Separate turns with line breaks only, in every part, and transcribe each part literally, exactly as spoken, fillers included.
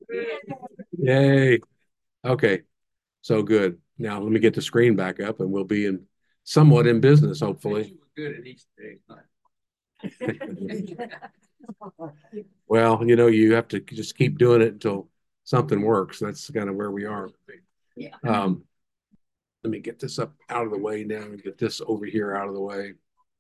Yay. Okay. So good. Now let me get the screen back up and we'll be in somewhat in business, hopefully.
Good at each day.
Well, you know, you have to just keep doing it until something works. That's kind of where we are.
Yeah.
Um, let me get this up out of the way now and get this over here out of the way.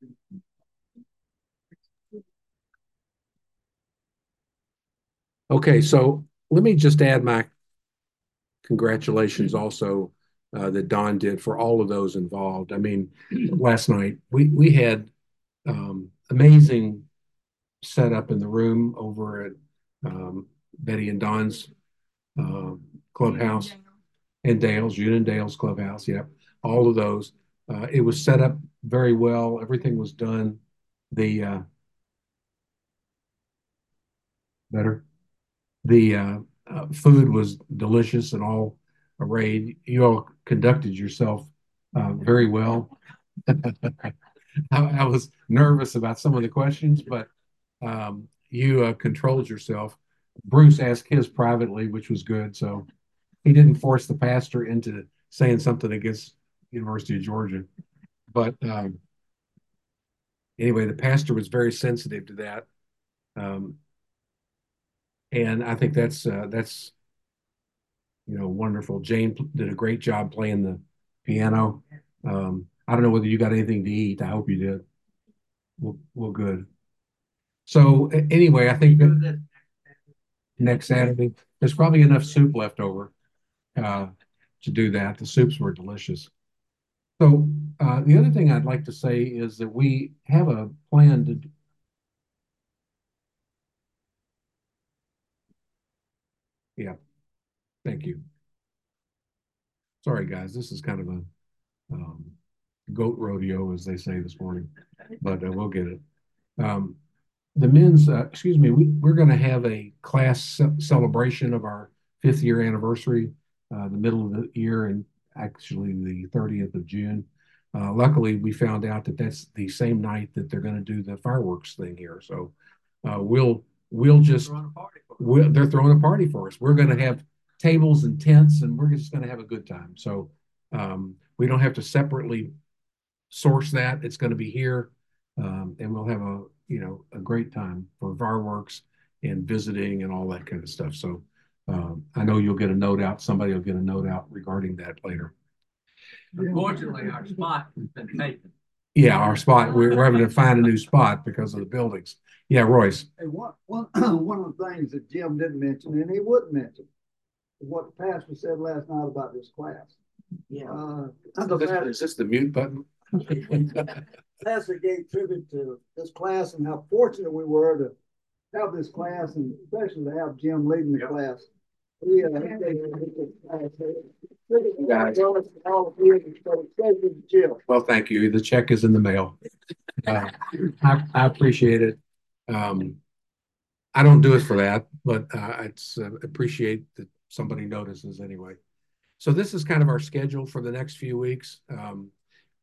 Okay, so let me just add my congratulations also uh, that Don did for all of those involved. I mean, last night we we had um, amazing setup in the room over at um, Betty and Don's uh, clubhouse and Dale's, June and Dale's clubhouse. Yep, all of those. Uh, it was set up very well. Everything was done. The uh, better. The uh, uh, food was delicious and all arrayed. You all conducted yourself uh, very well. I, I was nervous about some of the questions, but um, you uh, controlled yourself. Bruce asked his privately, which was good. So he didn't force the pastor into saying something against University of Georgia. But um, anyway, the pastor was very sensitive to that, um, and I think that's uh, that's you know wonderful. Jane did a great job playing the piano. Um, I don't know whether you got anything to eat. I hope you did. Well, well good. So anyway, I think that next Saturday there's probably enough soup left over uh, to do that. The soups were delicious. So uh, the other thing I'd like to say is that we have a plan to. Yeah, thank you. Sorry, guys. This is kind of a um, goat rodeo, as they say this morning, but uh, we'll get it. Um, the men's, uh, excuse me, we, we're going to have a class ce- celebration of our fifth year anniversary, uh, the middle of the year, and actually the thirtieth of June. Uh, luckily, we found out that that's the same night that they're going to do the fireworks thing here. So uh, we'll we'll just we'll, they're throwing a party for us. We're going to have tables and tents, and we're just going to have a good time. So um, we don't have to separately source that. It's going to be here, um, and we'll have a you know a great time for fireworks and visiting and all that kind of stuff. So um, I know you'll get a note out. Somebody will get a note out regarding that later.
Unfortunately, our spot has been taken.
Yeah, our spot. We're, we're having to find a new spot because of the buildings. Yeah, Royce.
Hey, one, one, one of the things that Jim didn't mention, and he would mention, is what the pastor said last night about this class.
Yeah.
Uh,
So this, is this the mute button?
pastor gave tribute to this class and how fortunate we were to have this class, and especially to have Jim leading the yep. class. He, uh,
well, thank you. The check is in the mail. Uh, I, I appreciate it. Um, I don't do it for that, but uh, it's uh, appreciate that somebody notices anyway. So this is kind of our schedule for the next few weeks. Um,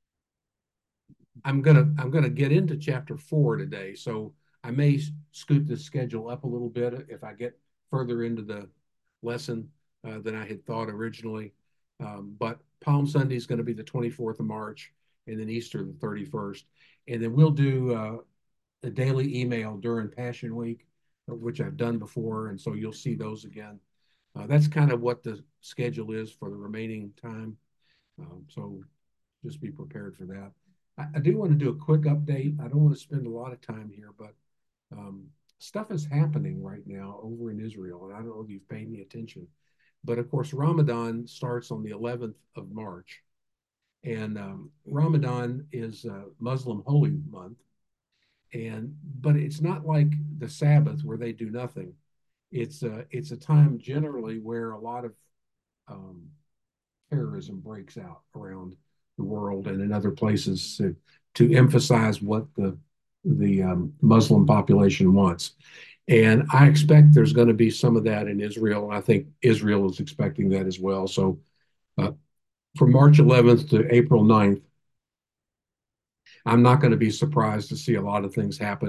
I'm gonna I'm gonna get into chapter four today, so I may scoot the schedule up a little bit if I get further into the lesson uh, than I had thought originally. Um, but Palm Sunday is going to be the twenty-fourth of March, and then Easter the thirty-first, and then we'll do uh, a daily email during Passion Week, which I've done before, and so you'll see those again. Uh, that's kind of what the schedule is for the remaining time. Um, so just be prepared for that. I, I do want to do a quick update. I don't want to spend a lot of time here, but um, stuff is happening right now over in Israel, and I don't know if you've paid any attention. But of course, Ramadan starts on the eleventh of March, and um, Ramadan is a Muslim holy month, and but it's not like the Sabbath where they do nothing. It's a it's a time generally where a lot of um, terrorism breaks out around the world and in other places to, to emphasize what the the um, Muslim population wants. And I expect there's going to be some of that in Israel. I think Israel is expecting that as well. So uh, from March eleventh to April ninth, I'm not going to be surprised to see a lot of things happen.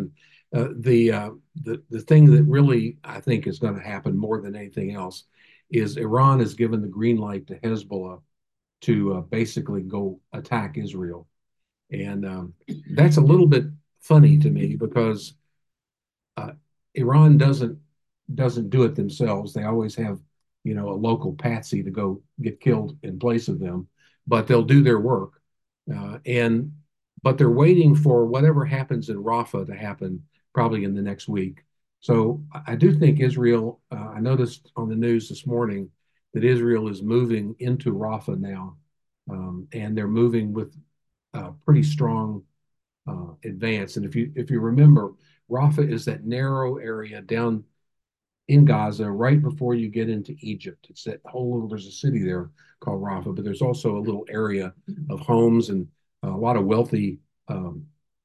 uh, the uh, the the thing that really I think is going to happen more than anything else is Iran has given the green light to Hezbollah to uh, basically go attack Israel, and um, that's a little bit funny to me because uh, Iran doesn't doesn't do it themselves. They always have, you know, a local patsy to go get killed in place of them, but they'll do their work. Uh, and but they're waiting for whatever happens in Rafah to happen probably in the next week. So I do think Israel. Uh, I noticed on the news this morning that Israel is moving into Rafah now, um, and they're moving with uh, pretty strong uh, advance. And if you if you remember, Rafah is that narrow area down in Gaza right before you get into Egypt. It's that whole little, there's a city there called Rafah, but there's also a little area of homes and a lot of wealthy um,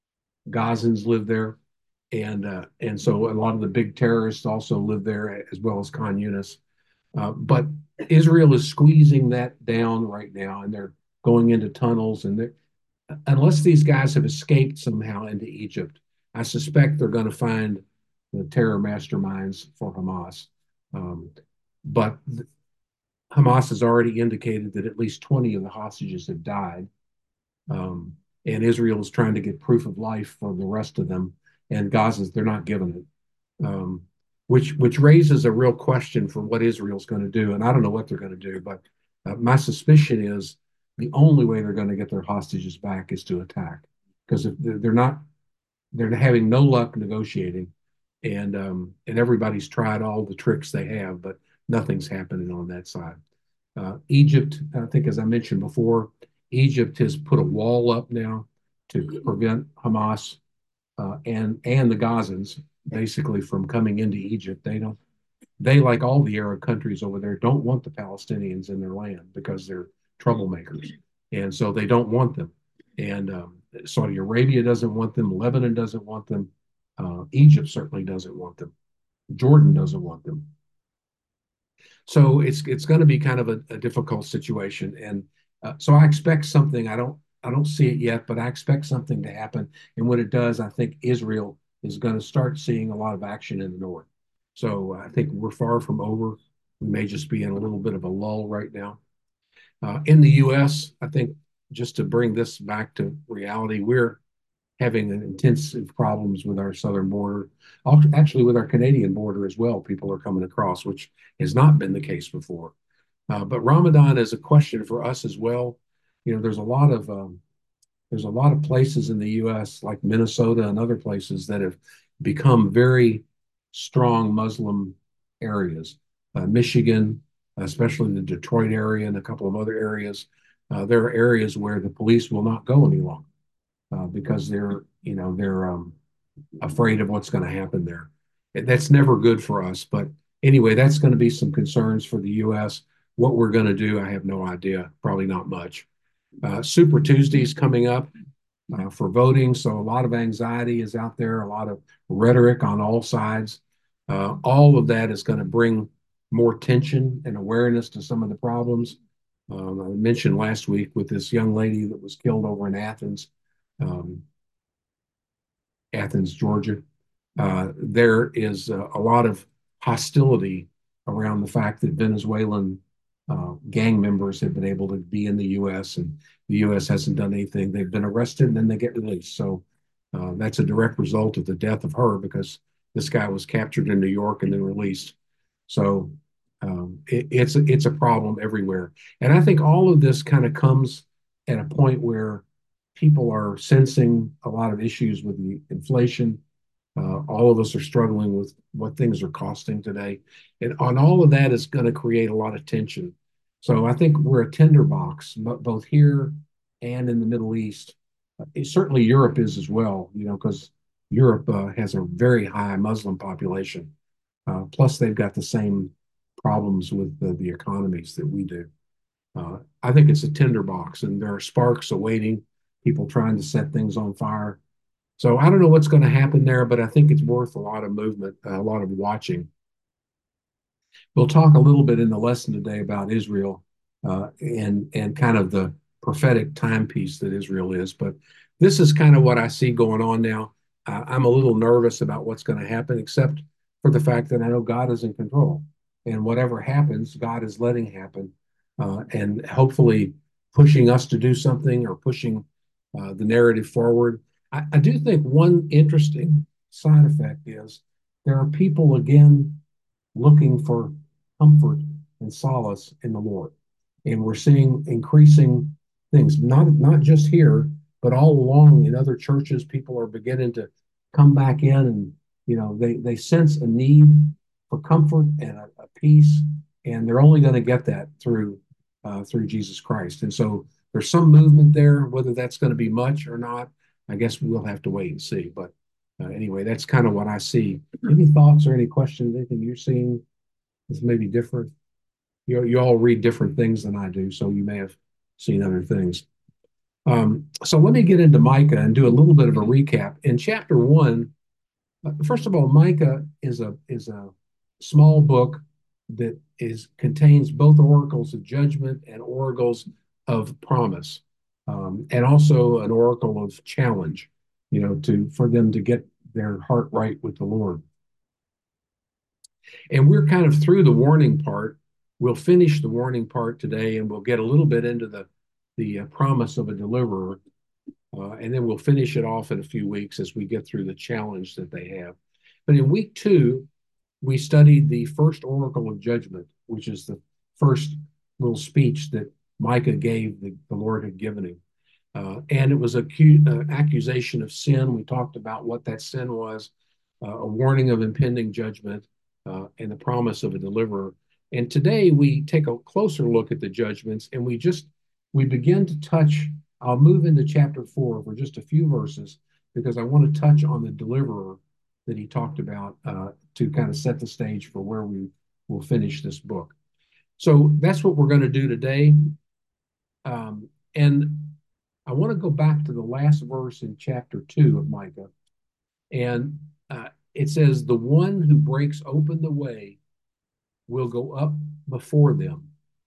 Gazans live there. And uh, and so a lot of the big terrorists also live there as well as Khan Yunis. Uh, but Israel is squeezing that down right now, and they're going into tunnels. And unless these guys have escaped somehow into Egypt, I suspect they're going to find the terror masterminds for Hamas. Um, but Hamas has already indicated that at least twenty of the hostages have died. Um, and Israel is trying to get proof of life for the rest of them. And Gaza's, they're not giving it. Um, which which raises a real question for what Israel's going to do. And I don't know what they're going to do, but uh, my suspicion is the only way they're going to get their hostages back is to attack, because if they're, they're not, they're having no luck negotiating, and um, and everybody's tried all the tricks they have, but nothing's happening on that side. Uh, Egypt, I think, as I mentioned before, Egypt has put a wall up now to prevent Hamas uh, and and the Gazans basically from coming into Egypt. They don't, they, like all the Arab countries over there, don't want the Palestinians in their land because they're troublemakers. And so they don't want them. And um, Saudi Arabia doesn't want them. Lebanon doesn't want them. Uh, Egypt certainly doesn't want them. Jordan doesn't want them. So it's it's going to be kind of a, a difficult situation. And uh, so I expect something. I don't I don't see it yet, but I expect something to happen. And when it does, I think Israel is going to start seeing a lot of action in the north. So I think we're far from over. We may just be in a little bit of a lull right now. Uh, in the U S, I think, just to bring this back to reality, we're having intensive problems with our southern border. Actually, with our Canadian border as well, people are coming across, which has not been the case before. Uh, but Ramadan is a question for us as well. You know, there's a lot of um, there's a lot of places in the U S like Minnesota and other places that have become very strong Muslim areas. Uh, Michigan, especially the Detroit area and a couple of other areas, uh, there are areas where the police will not go any longer uh, because they're, you know, they're um, afraid of what's going to happen there. That's never good for us. But anyway, that's going to be some concerns for the U S. What we're going to do, I have no idea. Probably not much. Uh, Super Tuesday's coming up uh, for voting, so a lot of anxiety is out there, a lot of rhetoric on all sides. Uh, all of that is going to bring more tension and awareness to some of the problems. Um, I mentioned last week with this young lady that was killed over in Athens, um, Athens, Georgia. Uh, there is a, a lot of hostility around the fact that Venezuelan uh, gang members have been able to be in the U S and the U S hasn't done anything. They've been arrested and then they get released. So uh, that's a direct result of the death of her, because this guy was captured in New York and then released. So um, it, it's a, it's a problem everywhere. And I think all of this kind of comes at a point where people are sensing a lot of issues with the inflation. Uh, all of us are struggling with what things are costing today. And on all of that is going to create a lot of tension. So I think we're a tinderbox, both here and in the Middle East. Uh, certainly Europe is as well, you know, because Europe uh, has a very high Muslim population. Uh, plus, they've got the same problems with the, the economies that we do. Uh, I think it's a tinderbox, and there are sparks awaiting, people trying to set things on fire. So I don't know what's going to happen there, but I think it's worth a lot of movement, uh, a lot of watching. We'll talk a little bit in the lesson today about Israel uh, and and kind of the prophetic timepiece that Israel is. But this is kind of what I see going on now. I'm a little nervous about what's going to happen, except for the fact that I know God is in control. And whatever happens, God is letting happen, uh, and hopefully pushing us to do something or pushing uh, the narrative forward. I, I do think one interesting side effect is there are people, again, looking for comfort and solace in the Lord. And we're seeing increasing things, not, not just here, but all along in other churches. People are beginning to come back in, and you know they they sense a need for comfort and a, a peace, and they're only going to get that through uh, through Jesus Christ. And so there's some movement there. Whether that's going to be much or not, I guess we'll have to wait and see. But uh, anyway, that's kind of what I see. Any thoughts or any questions? Anything you're seeing is maybe different? You you all read different things than I do, so you may have seen other things. Um, so let me get into Micah and do a little bit of a recap. In chapter one, uh, first of all, Micah is a is a small book that is contains both oracles of judgment and oracles of promise, um, and also an oracle of challenge, you know, to for them to get their heart right with the Lord. And we're kind of through the warning part. We'll finish the warning part today, and we'll get a little bit into the the uh, promise of a deliverer, uh, and then we'll finish it off in a few weeks as we get through the challenge that they have. But in week two, we studied the first oracle of judgment, which is the first little speech that Micah gave, the, the Lord had given him. Uh, and it was an uh, accusation of sin. We talked about what that sin was, uh, a warning of impending judgment, uh, and the promise of a deliverer. And today we take a closer look at the judgments, and we just we begin to touch. I'll move into chapter four for just a few verses because I want to touch on the deliverer that he talked about, uh, to kind of set the stage for where we will finish this book. So that's what we're going to do today. Um, and I want to go back to the last verse in chapter two of Micah. And uh, it says, the one who breaks open the way will go up before them.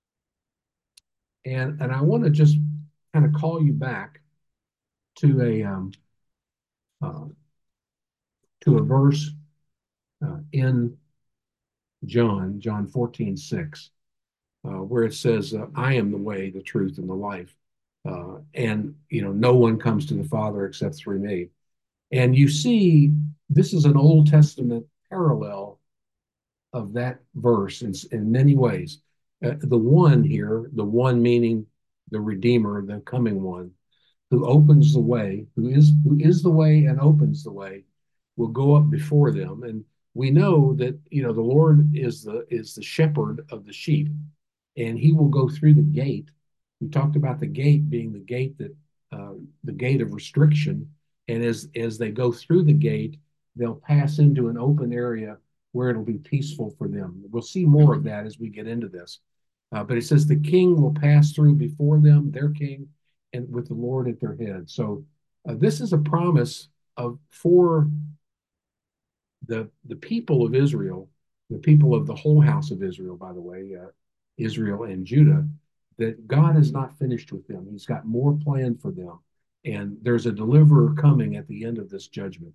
And, and I want to just kind of call you back to a um, uh, to a verse uh, in John, John fourteen six, uh, where it says, uh, I am the way, the truth, and the life. Uh, and, you know, no one comes to the Father except through me. And you see, this is an Old Testament parallel of that verse in, in many ways. Uh, the one here, the one meaning the Redeemer, the coming one, who opens the way, who is who is the way and opens the way, will go up before them. And we know that, you know, the Lord is the is the shepherd of the sheep, and he will go through the gate. We talked about the gate being the gate that uh, the gate of restriction, and as as they go through the gate, they'll pass into an open area where it'll be peaceful for them. We'll see more of that as we get into this. Uh, but it says the king will pass through before them, their king, and with the Lord at their head. So uh, this is a promise of for the the people of Israel, the people of the whole house of Israel, by the way, uh, Israel and Judah, that God is not finished with them. He's got more planned for them. And there's a deliverer coming at the end of this judgment.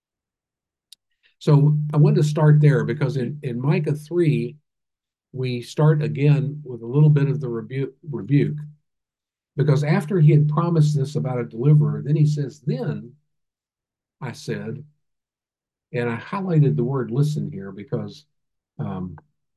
So I wanted to start there because in, in Micah three, we start again with a little bit of the rebuke, rebuke. Because after he had promised this about a deliverer, then he says, then I said, and I highlighted the word listen here because um,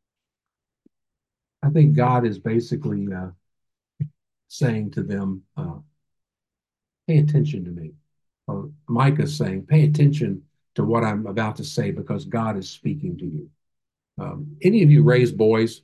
I think God is basically uh, saying to them, uh, pay attention to me. Or Micah's saying, pay attention to what I'm about to say because God is speaking to you. Um, any of you raise boys?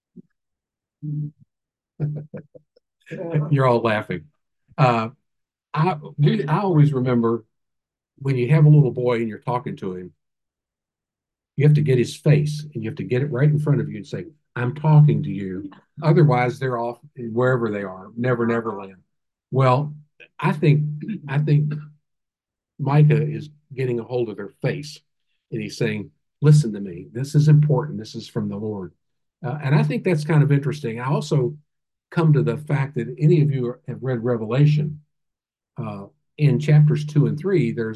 You're all laughing. Uh, I, we, I always remember when you have a little boy and you're talking to him, you have to get his face and you have to get it right in front of you and say, I'm talking to you. Otherwise, they're off wherever they are, never, never land. Well, I think, I think Micah is getting a hold of their face and he's saying, listen to me. This is important. This is from the Lord. Uh, and I think that's kind of interesting. I also come to the fact that any of you have read Revelation, uh, in chapters two and three, there's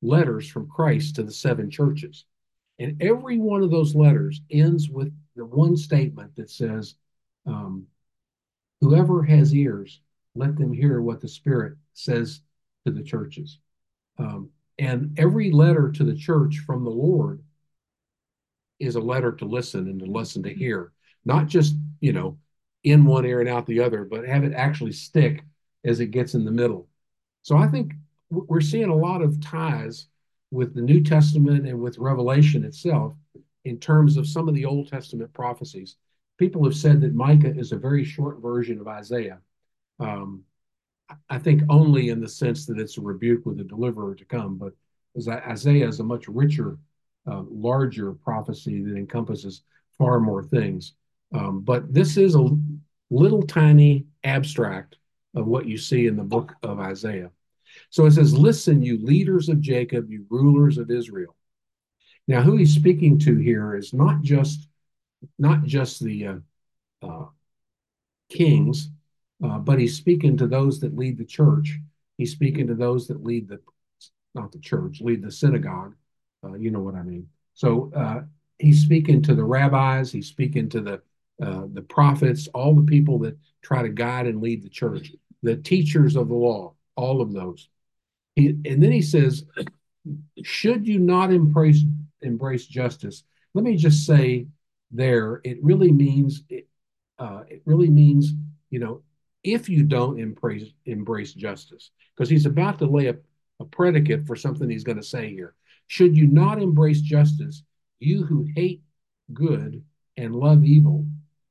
letters from Christ to the seven churches. And every one of those letters ends with the one statement that says, um, whoever has ears, let them hear what the Spirit says to the churches. Um, and every letter to the church from the Lord is a letter to listen and to listen to hear, not just, you know, in one ear and out the other, but have it actually stick as it gets in the middle. So I think we're seeing a lot of ties with the New Testament and with Revelation itself in terms of some of the Old Testament prophecies. People have said that Micah is a very short version of Isaiah. Um, I think only in the sense that it's a rebuke with a deliverer to come, but Isaiah is a much richer, uh, larger prophecy that encompasses far more things. Um, but this is a little tiny abstract of what you see in the book of Isaiah. So it says, listen, you leaders of Jacob, you rulers of Israel. Now, who he's speaking to here is not just not just the uh, uh, kings, uh, but he's speaking to those that lead the church. He's speaking to those that lead the, not the church, lead the synagogue. Uh, you know what I mean. So uh, he's speaking to the rabbis. He's speaking to the uh, the prophets, all the people that try to guide and lead the church, the teachers of the law, all of those. He, and then he says, should you not embrace embrace justice? Let me just say there, it really means uh, it really means, you know, if you don't embrace embrace justice, because he's about to lay a, a predicate for something he's going to say here. Should you not embrace justice, you who hate good and love evil,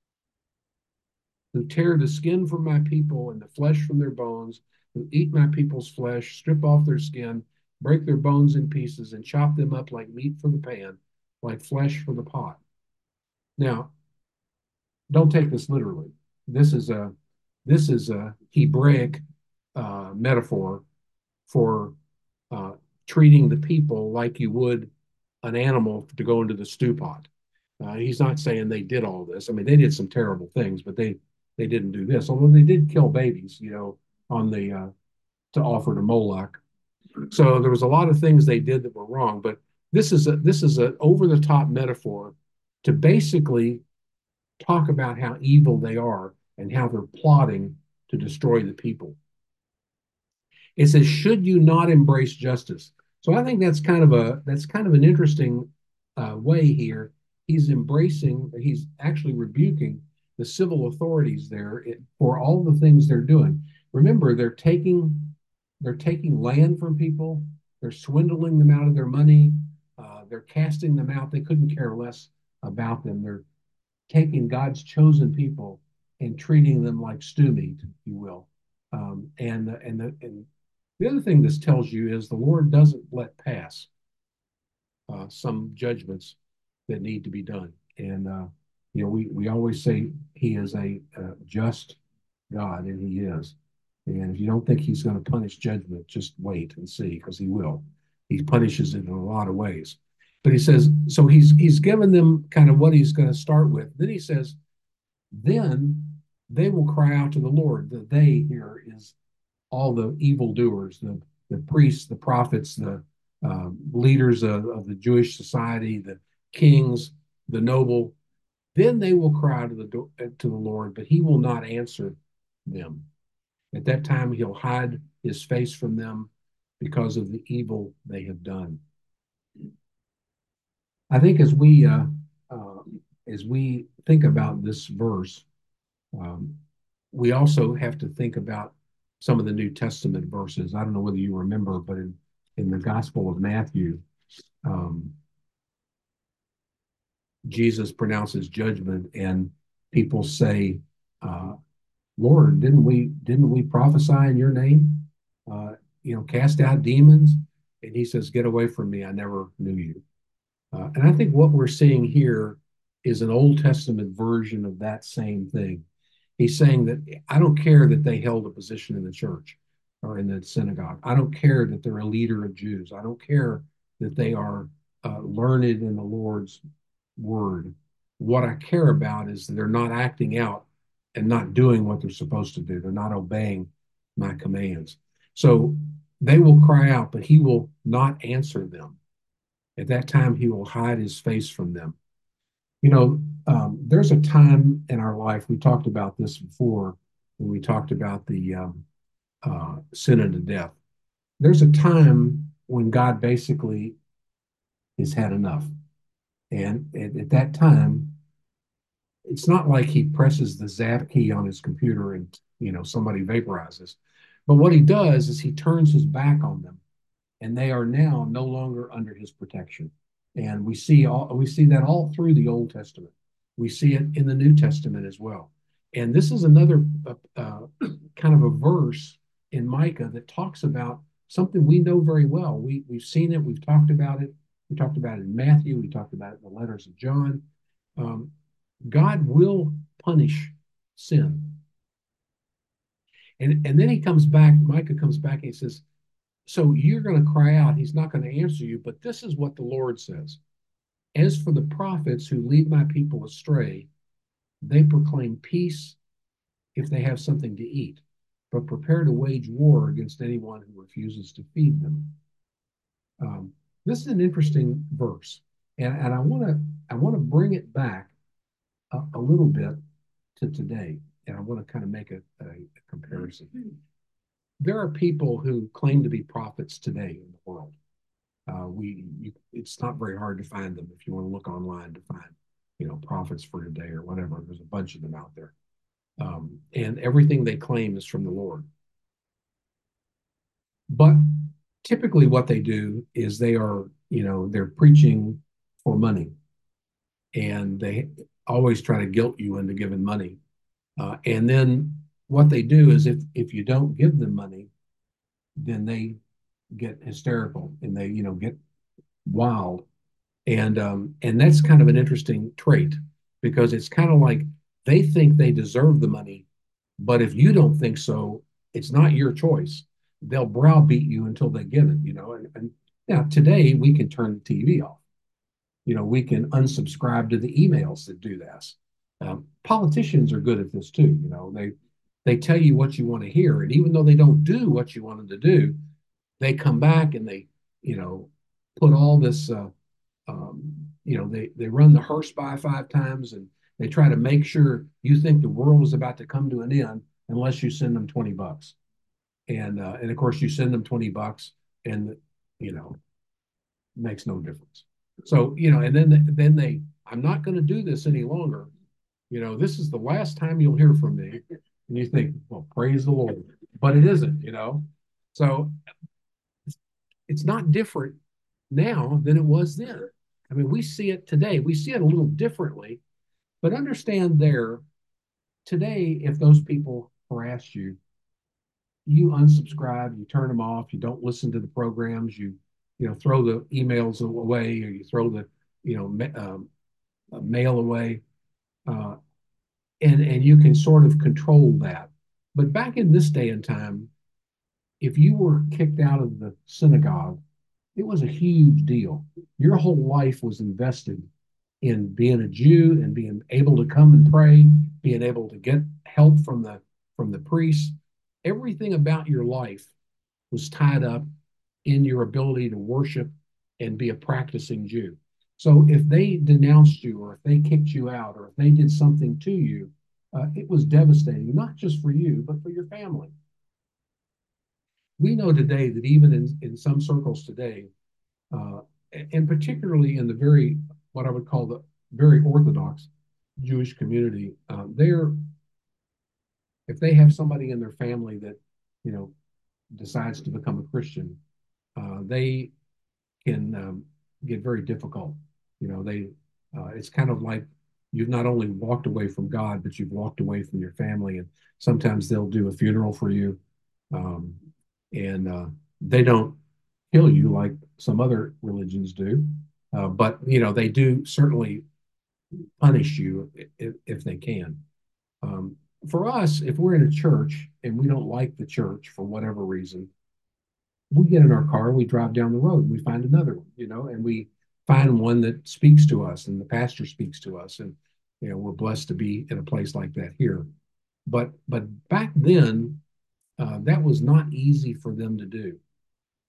who tear the skin from my people and the flesh from their bones, who eat my people's flesh, strip off their skin, break their bones in pieces, and chop them up like meat for the pan, like flesh for the pot. Now, don't take this literally. This is a this is a Hebraic uh, metaphor for uh, treating the people like you would an animal to go into the stew pot. Uh, he's not saying they did all this. I mean, they did some terrible things, but they they didn't do this. Although they did kill babies, you know, on the uh, to offer to Moloch. So there was a lot of things they did that were wrong. But this is a this is an over the top metaphor to basically talk about how evil they are and how they're plotting to destroy the people. It says, should you not embrace justice? So I think that's kind of a that's kind of an interesting uh, way here. He's embracing, he's actually rebuking the civil authorities there for all the things they're doing. Remember, they're taking they're taking land from people, they're swindling them out of their money, uh, they're casting them out. They couldn't care less about them. They're taking God's chosen people and treating them like stew meat, if you will. Um, and and the, and the other thing this tells you is the Lord doesn't let pass uh, some judgments that need to be done. And uh, you know, we we always say He is a, a just God, and He is. And if you don't think He's going to punish judgment, just wait and see, because He will. He punishes it in a lot of ways. But He says, so He's He's given them kind of what He's going to start with. Then He says, then they will cry out to the Lord. The they here is all the evildoers, the, the priests, the prophets, the uh, leaders of, of the Jewish society, the kings, the noble. Then they will cry to the, to the Lord, but He will not answer them. At that time, He'll hide His face from them because of the evil they have done. I think as we uh, uh, as we think about this verse, um, we also have to think about some of the New Testament verses. I don't know whether you remember, but in, in the Gospel of Matthew, um, Jesus pronounces judgment, and people say, uh, "Lord, didn't we didn't we prophesy in your name? Uh, you know, cast out demons?" And He says, "Get away from me! I never knew you." Uh, and I think what we're seeing here is an Old Testament version of that same thing. He's saying that I don't care that they held a position in the church or in the synagogue. I don't care that they're a leader of Jews. I don't care that they are uh, learned in the Lord's word. What I care about is that they're not acting out and not doing what they're supposed to do. They're not obeying my commands. So they will cry out, but he will not answer them. At that time, he will hide his face from them. You know, um, there's a time in our life, we talked about this before when we talked about the um, uh, sin unto death. There's a time when God basically has had enough. And at, at that time, it's not like he presses the zap key on his computer and, you know, somebody vaporizes. But what he does is he turns his back on them, and they are now no longer under his protection. And we see all we see that all through the Old Testament. We see it in the New Testament as well. And this is another uh, uh, kind of a verse in Micah that talks about something we know very well. We we've seen it. We've talked about it. We talked about it in Matthew. We talked about it in the letters of John. Um, God will punish sin. And, and then he comes back, Micah comes back and he says, so you're going to cry out. He's not going to answer you, but this is what the Lord says. As for the prophets who lead my people astray, they proclaim peace if they have something to eat, but prepare to wage war against anyone who refuses to feed them. Um, this is an interesting verse, and, and I want to I want to bring it back a, a little bit to today, and I want to kind of make a, a, a comparison. There are people who claim to be prophets today in the world. Uh, we, you, it's not very hard to find them if you want to look online to find, you know, prophets for today or whatever. There's a bunch of them out there, um, and everything they claim is from the Lord. But typically, what they do is they are, you know, they're preaching for money, and they always try to guilt you into giving money. Uh, and then what they do is if if you don't give them money, then they get hysterical and they, you know, get wild. And um, and that's kind of an interesting trait because it's kind of like they think they deserve the money, but if you don't think so, it's not your choice. They'll browbeat you until they get it, you know. And, and now today we can turn the T V off. You know, we can unsubscribe to the emails that do this. Um, politicians are good at this too. You know, they they tell you what you want to hear, and even though they don't do what you want them to do, they come back and they, you know, put all this, uh, um, you know, they they run the hearse by five times, and they try to make sure you think the world is about to come to an end unless you send them twenty bucks, and uh, and of course you send them twenty bucks, and you know, makes no difference. So you know, and then then they, I'm not going to do this any longer. You know, this is the last time you'll hear from me. And you think, well, praise the Lord. But it isn't, you know. So it's not different now than it was then. I mean, we see it today. We see it a little differently, but understand there, today, if those people harass you, you unsubscribe, you turn them off, you don't listen to the programs, you, you know, throw the emails away, or you throw the, you know, ma- um, mail away. Uh, and and you can sort of control that. But back in this day and time, if you were kicked out of the synagogue, it was a huge deal. Your whole life was invested in being a Jew and being able to come and pray, being able to get help from the from the priests. Everything about your life was tied up in your ability to worship and be a practicing Jew. So if they denounced you, or if they kicked you out, or if they did something to you, uh, it was devastating, not just for you, but for your family. We know today that even in, in some circles today, uh, and particularly in the very, what I would call the very Orthodox Jewish community, uh, they're, if they have somebody in their family that, you know, decides to become a Christian, uh, they can um, get very difficult. You know, they, uh, it's kind of like you've not only walked away from God, but you've walked away from your family. And sometimes they'll do a funeral for you. Um, and uh, they don't kill you like some other religions do. Uh, but, you know, they do certainly punish you if, if they can. Um, for us, if we're in a church and we don't like the church for whatever reason, we get in our car, we drive down the road, and we find another one, you know, and we find one that speaks to us, and the pastor speaks to us, and you know, we're blessed to be in a place like that here. But but back then, uh, that was not easy for them to do.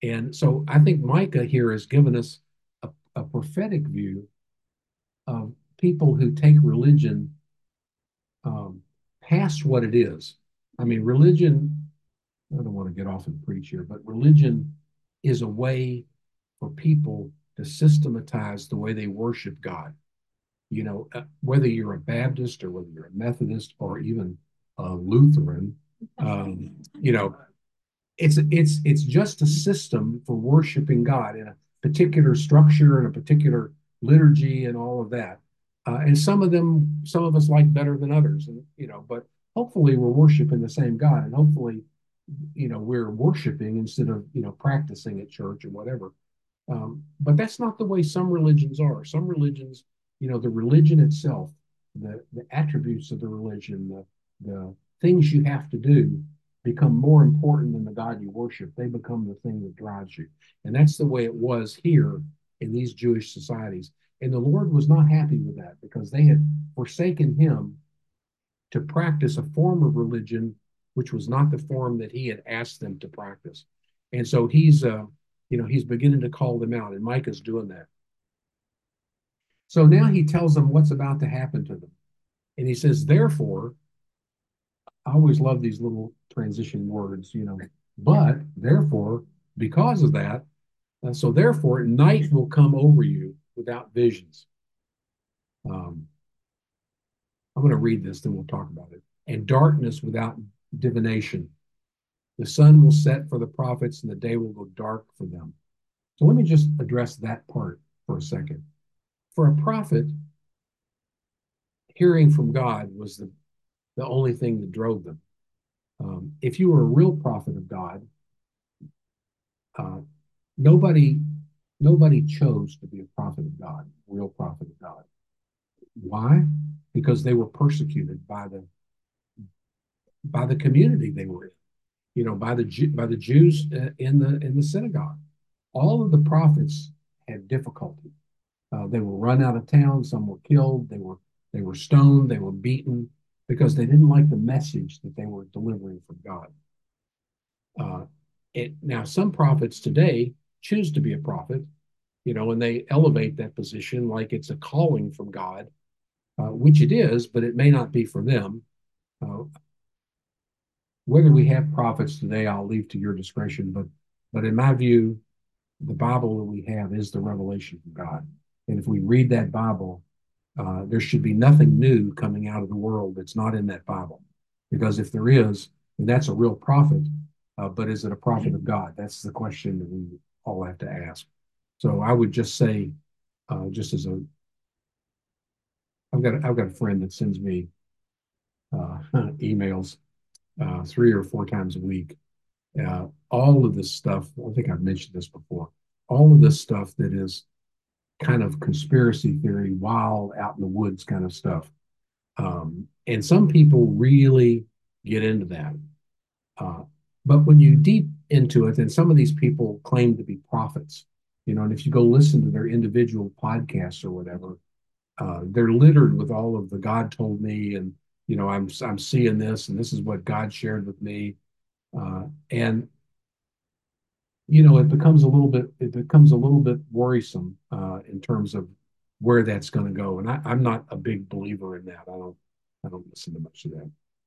And so I think Micah here has given us a, a prophetic view of people who take religion um, past what it is. I mean, religion, I don't want to get off and preach here, but religion is a way for people to systematize the way they worship God. You know, uh, whether you're a Baptist or whether you're a Methodist or even a Lutheran, um, you know, it's it's it's just a system for worshiping God in a particular structure and a particular liturgy and all of that. Uh, and some of them, some of us like better than others, and you know, but hopefully we're worshiping the same God, and hopefully, you know, we're worshiping instead of you know practicing at church or whatever. Um, but that's not the way some religions are. Some religions, you know, the religion itself, the the attributes of the religion, the the things you have to do become more important than the God you worship. They become the thing that drives you. And that's the way it was here in these Jewish societies. And the Lord was not happy with that because they had forsaken him to practice a form of religion which was not the form that he had asked them to practice. And so he's uh, you know, he's beginning to call them out, and Micah's doing that. So now he tells them what's about to happen to them. And he says, therefore, I always love these little transition words, you know, but therefore, because of that, uh, so therefore, night will come over you without visions. Um, I'm going to read this, then we'll talk about it. And darkness without divination. The sun will set for the prophets, and the day will go dark for them. So let me just address that part for a second. For a prophet, hearing from God was the, the only thing that drove them. Um, if you were a real prophet of God, uh, nobody nobody chose to be a prophet of God, a real prophet of God. Why? Because they were persecuted by the by the community they were in, you know, by the by the Jews in the in the synagogue. All of the prophets had difficulty. Uh, they were run out of town. Some were killed. They were they were stoned. They were beaten because they didn't like the message that they were delivering from God. Uh, it, now, some prophets today choose to be a prophet, you know, and they elevate that position like it's a calling from God, uh, which it is, but it may not be for them. Uh, whether we have prophets today, I'll leave to your discretion, but but in my view, the Bible that we have is the revelation from God. And if we read that Bible, uh, there should be nothing new coming out of the world that's not in that Bible. Because if there is, then that's a real prophet. Uh, but is it a prophet of God? That's the question that we all have to ask. So I would just say, uh, just as a, I've got I've got a friend that sends me uh, emails uh, three or four times a week. Uh, all of this stuff, I think I've mentioned this before. All of this stuff that is kind of conspiracy theory, wild, out in the woods kind of stuff. Um, and some people really get into that. Uh, but when you deep into it, and some of these people claim to be prophets, you know, and if you go listen to their individual podcasts or whatever, uh, they're littered with all of the God told me, and you know, I'm I'm seeing this, and this is what God shared with me, uh, and you know, it becomes a little bit it becomes a little bit worrisome uh, in terms of where that's going to go. And I, I'm not a big believer in that. I don't I don't listen to much of that.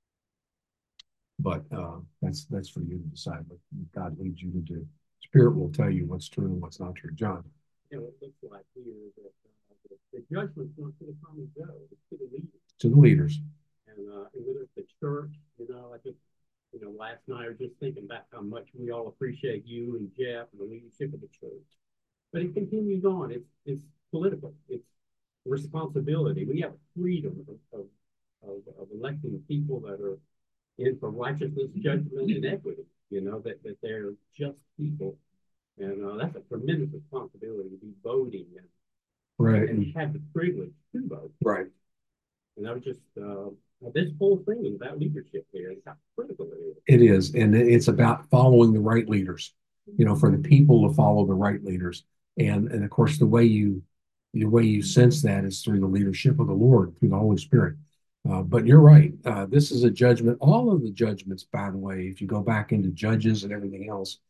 But uh, that's that's for you to decide what God leads you to do. Spirit will tell you what's true and what's not true. John.
You know, it looks like here that uh, the judgment's not to the common go, it's to the leaders.
To the leaders.
And, uh, and whether it's the church, you know, I think, you know, last night I was just thinking back how much we all appreciate you and Jeff and the leadership of the church. But it continues on. It's it's political. It's responsibility. We have freedom of, of, of, of electing people that are in for righteousness, judgment, and equity. You know, that, that they're just people. And uh, that's a tremendous responsibility to be voting and,
right.
and have the privilege to vote.
Right.
And I was just, uh, this whole thing is about leadership here. It's how critical it is.
It is. And it's about following the right leaders, you know, for the people to follow the right leaders. And, and of course, the way you, the way you sense that is through the leadership of the Lord, through the Holy Spirit. Uh, but you're right. Uh, this is a judgment. All of the judgments, by the way, if you go back into Judges and everything else,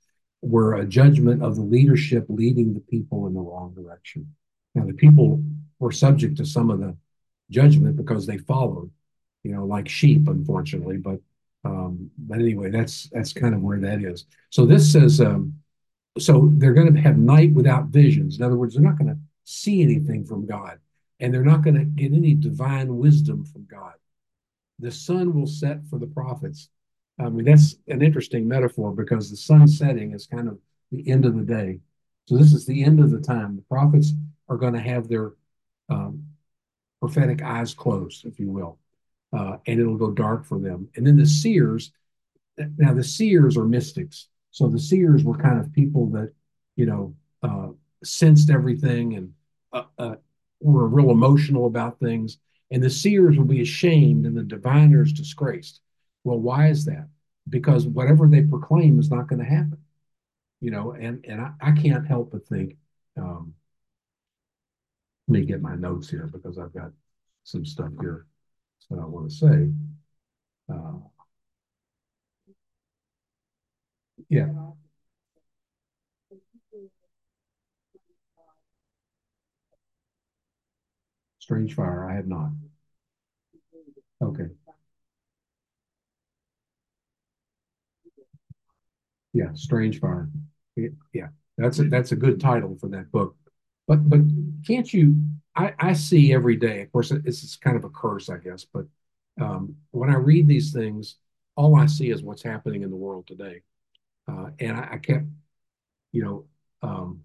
were a judgment of the leadership leading the people in the wrong direction. Now, the people were subject to some of the judgment because they followed, you know, like sheep, unfortunately. But um, but anyway, that's that's kind of where that is. So this says, um, so they're going to have night without visions. In other words, they're not going to see anything from God, and they're not going to get any divine wisdom from God. The sun will set for the prophets. I mean, that's an interesting metaphor because the sun setting is kind of the end of the day. So this is the end of the time. The prophets are going to have their um, prophetic eyes closed, if you will, uh, and it'll go dark for them. And then the seers, now the seers are mystics. So the seers were kind of people that, you know, uh, sensed everything and uh, uh, were real emotional about things. And the seers will be ashamed and the diviners disgraced. Well, why is that? Because whatever they proclaim is not going to happen, you know. And and I, I can't help but think. Um, let me get my notes here because I've got some stuff here that I want to say. Uh, yeah. Strange Fire, I have not. Okay. Yeah, Strange Fire. Yeah, that's a, that's a good title for that book. But but can't you? I, I see every day. Of course, it's, it's kind of a curse, I guess. But um, when I read these things, all I see is what's happening in the world today, uh, and I, I kept, you know, um,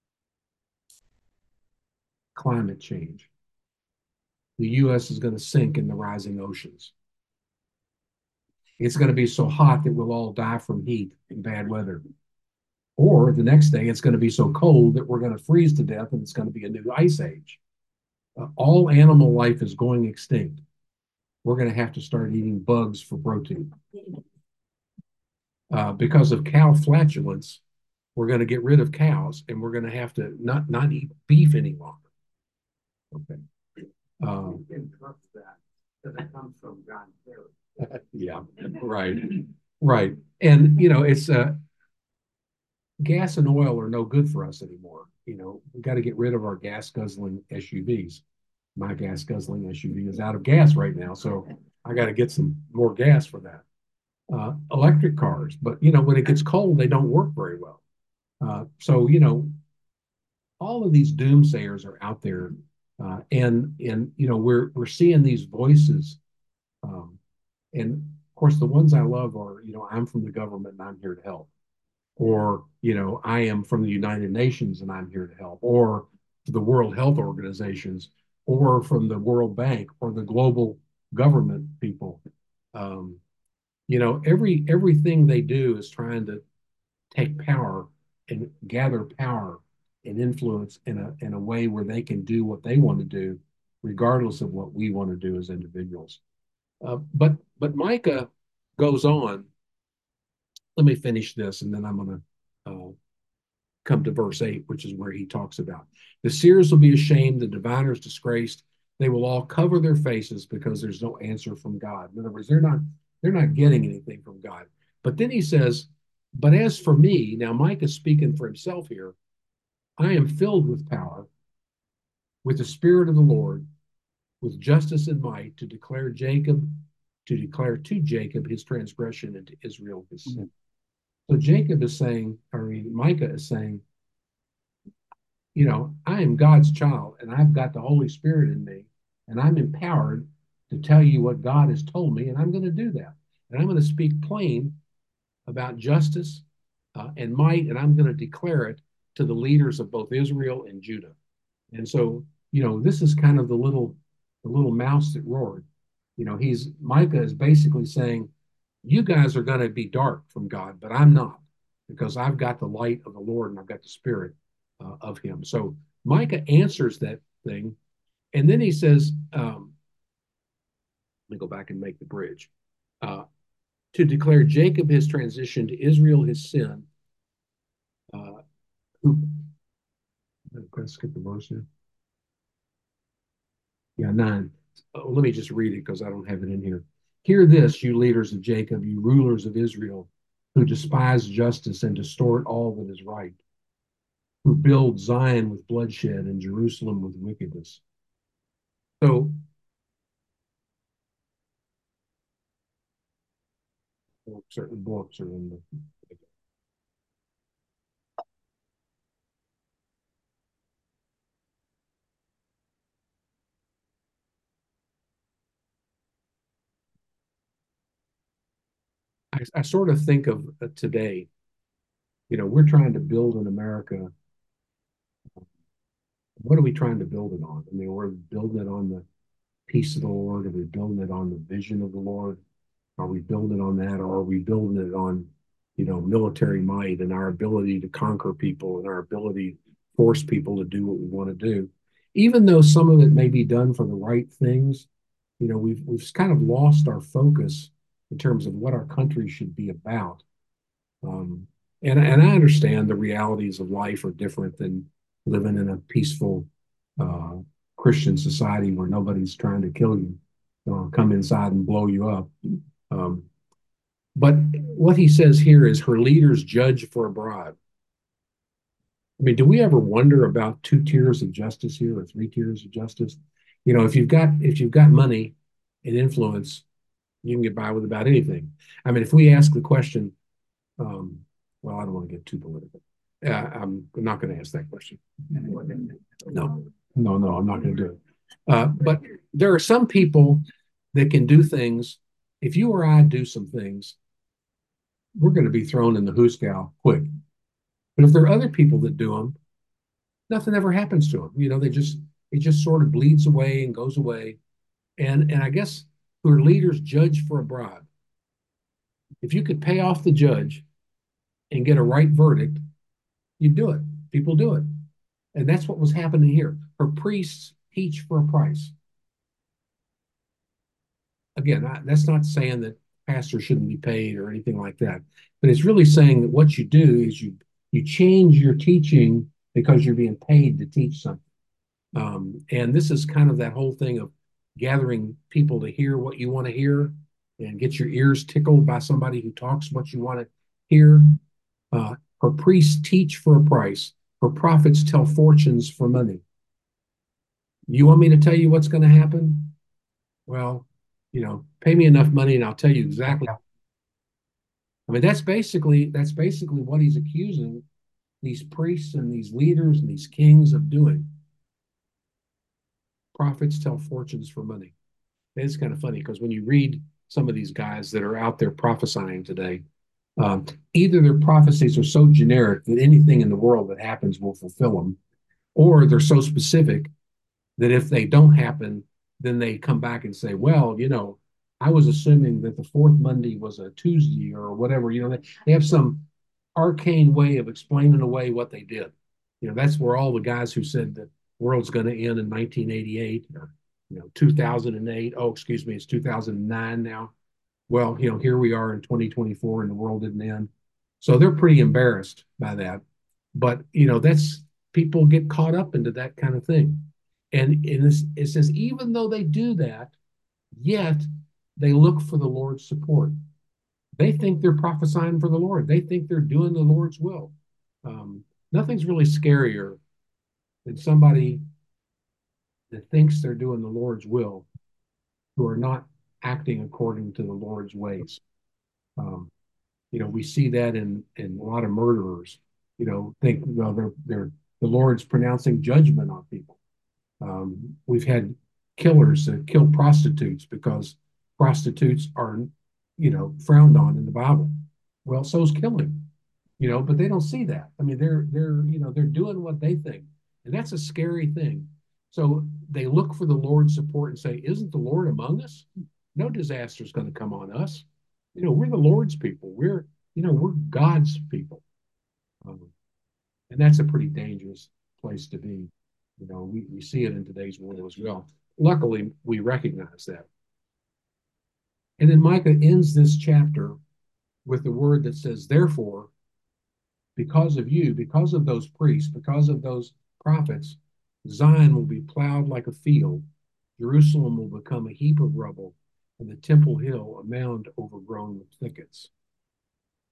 climate change. The U S is going to sink in the rising oceans. It's going to be so hot that we'll all die from heat and bad weather. Or the next day, it's going to be so cold that we're going to freeze to death and it's going to be a new ice age. Uh, all animal life is going extinct. We're going to have to start eating bugs for protein. Uh, because of cow flatulence, we're going to get rid of cows and we're going to have to not, not eat beef any longer. Okay. Um,
that it comes from John Kerry.
Yeah, right, right. And, you know, it's uh, gas and oil are no good for us anymore. You know, we got to get rid of our gas guzzling S U Vs. My gas guzzling S U V is out of gas right now, so I got to get some more gas for that. Uh, electric cars, but you know, when it gets cold, they don't work very well. Uh, so you know, all of these doomsayers are out there, uh, and and you know, we're we're seeing these voices, um, and of course, the ones I love are, you know, I'm from the government and I'm here to help, or you know, I am from the United Nations and I'm here to help, or the World Health Organizations, or from the World Bank, or the global government people. Um, you know, every everything they do is trying to take power and gather power and influence in a in a way where they can do what they want to do, regardless of what we want to do as individuals. Uh, but but Micah goes on. Let me finish this, and then I'm going to uh, come to verse eight, which is where he talks about the seers will be ashamed, the diviners disgraced. They will all cover their faces because there's no answer from God. In other words, they're not they're not getting anything from God. But then he says, but as for me, now Micah's speaking for himself here, I am filled with power, with the Spirit of the Lord, with justice and might to declare Jacob, to declare to Jacob his transgression and to Israel his sin. Mm-hmm. So Jacob is saying, I mean, Micah is saying, you know, I am God's child and I've got the Holy Spirit in me and I'm empowered to tell you what God has told me, and I'm going to do that. And I'm going to speak plain about justice uh, and might, and I'm going to declare it to the leaders of both Israel and Judah. And so, you know, this is kind of the little, the little mouse that roared. You know, he's Micah is basically saying, you guys are going to be dark from God, but I'm not, because I've got the light of the Lord and I've got the Spirit uh, of Him. So Micah answers that thing, and then he says, um, let me go back and make the bridge. Uh, to declare Jacob his transition, to Israel his sin. Uh, who, let's skip the verse here. Yeah, nine. Oh, let me just read it because I don't have it in here. Hear this, you leaders of Jacob, you rulers of Israel, who despise justice and distort all that is right, who build Zion with bloodshed and Jerusalem with wickedness. So certain books are in the I, I sort of think of uh, today, you know, we're trying to build in America. What are we trying to build it on? I mean, we're building it on the peace of the Lord. Are we building it on the vision of the Lord? Are we building it on that, or are we building it on, you know, military might and our ability to conquer people and our ability to force people to do what we want to do? Even though some of it may be done for the right things, you know, we've we've kind of lost our focus in terms of what our country should be about. Um, and and I understand the realities of life are different than living in a peaceful uh, Christian society where nobody's trying to kill you, or come inside and blow you up. Um, but what he says here is her leaders judge for a bribe. I mean, do we ever wonder about two tiers of justice here or three tiers of justice? You know, if you've got if you've got money and influence, you can get by with about anything. I mean, if we ask the question, um, well, I don't want to get too political. Uh, I'm not going to ask that question. No, no, no, I'm not going to do it. Uh, but there are some people that can do things. If you or I do some things, we're going to be thrown in the hoosegow quick. But if there are other people that do them, nothing ever happens to them. You know, they just it just sort of bleeds away and goes away. And and I guess who are leaders judge for a bribe. If you could pay off the judge and get a right verdict, you do it. People do it. And that's what was happening here. Her priests teach for a price. Again, I, that's not saying that pastors shouldn't be paid or anything like that, but it's really saying that what you do is you you change your teaching because you're being paid to teach something. Um, and this is kind of that whole thing of gathering people to hear what you want to hear and get your ears tickled by somebody who talks what you want to hear. Uh, her priests teach for a price. Her prophets tell fortunes for money. You want me to tell you what's going to happen? Well, you know, pay me enough money and I'll tell you exactly. I mean, that's basically that's basically what he's accusing these priests and these leaders and these kings of doing. Prophets tell fortunes for money. It's kind of funny because when you read some of these guys that are out there prophesying today, um, either their prophecies are so generic that anything in the world that happens will fulfill them, or they're so specific that if they don't happen, then they come back and say, well, you know, I was assuming that the fourth Monday was a Tuesday or whatever. You know, they, they have some arcane way of explaining away what they did. You know, that's where all the guys who said the world's going to end in nineteen eighty-eight or, you know, two thousand eight. Oh, excuse me, it's two thousand nine now. Well, you know, here we are in twenty twenty-four and the world didn't end. So they're pretty embarrassed by that. But, you know, that's people get caught up into that kind of thing. And it says, even though they do that, yet they look for the Lord's support. They think they're prophesying for the Lord. They think they're doing the Lord's will. Um, nothing's really scarier than somebody that thinks they're doing the Lord's will who are not acting according to the Lord's ways. Um, you know, we see that in, in a lot of murderers, you know, think, well, they're, they're, the Lord's pronouncing judgment on people. Um, we've had killers that kill prostitutes because prostitutes are, you know, frowned on in the Bible. Well, so's killing, you know, but they don't see that. I mean, they're they're you know they're doing what they think, and that's a scary thing. So they look for the Lord's support and say, "Isn't the Lord among us? No disaster is going to come on us. You know, we're the Lord's people. We're you know we're God's people." Um, and that's a pretty dangerous place to be. You know, we, we see it in today's world as well. Luckily, we recognize that. And then Micah ends this chapter with the word that says, therefore, because of you, because of those priests, because of those prophets, Zion will be plowed like a field. Jerusalem will become a heap of rubble, and the Temple Hill a mound overgrown with thickets.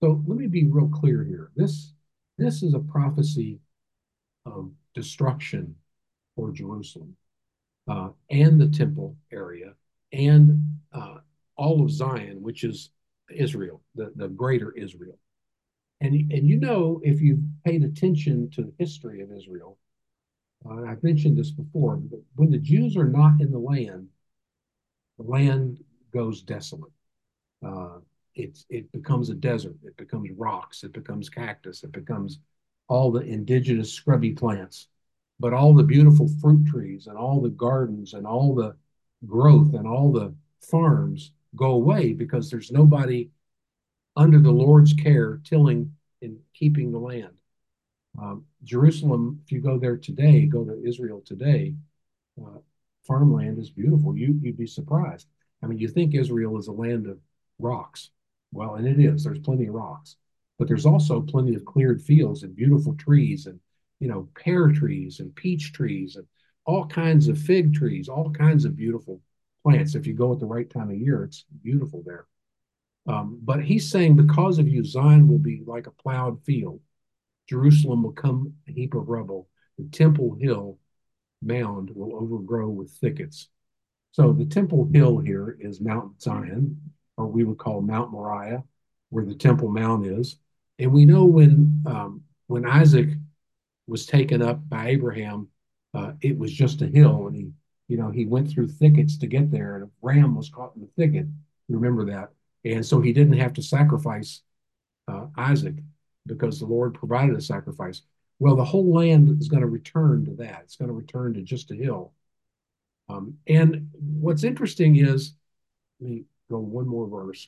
So let me be real clear here. This, this is a prophecy of destruction for Jerusalem uh, and the temple area and uh, all of Zion, which is Israel, the, the greater Israel. And, and you know, if you've paid attention to the history of Israel, uh, I've mentioned this before, but when the Jews are not in the land, the land goes desolate. Uh, it's, it becomes a desert. It becomes rocks. It becomes cactus. It becomes all the indigenous scrubby plants. But all the beautiful fruit trees and all the gardens and all the growth and all the farms go away because there's nobody under the Lord's care tilling and keeping the land. Um, Jerusalem, if you go there today, go to Israel today, uh, farmland is beautiful. You, you'd be surprised. I mean, you think Israel is a land of rocks. Well, and it is. There's plenty of rocks. But there's also plenty of cleared fields and beautiful trees and, you know, pear trees and peach trees and all kinds of fig trees, all kinds of beautiful plants. If you go at the right time of year, it's beautiful there. Um, but he's saying, because of you, Zion will be like a plowed field. Jerusalem will come a heap of rubble. The Temple Hill mound will overgrow with thickets. So the Temple Hill here is Mount Zion, or we would call Mount Moriah, where the Temple Mount is. And we know when um, when Isaac was taken up by Abraham, uh, it was just a hill, and he, you know, he went through thickets to get there, and a ram was caught in the thicket. You remember that? And so he didn't have to sacrifice uh, Isaac because the Lord provided a sacrifice. Well, the whole land is going to return to that. It's going to return to just a hill. Um, and what's interesting is, let me go one more verse.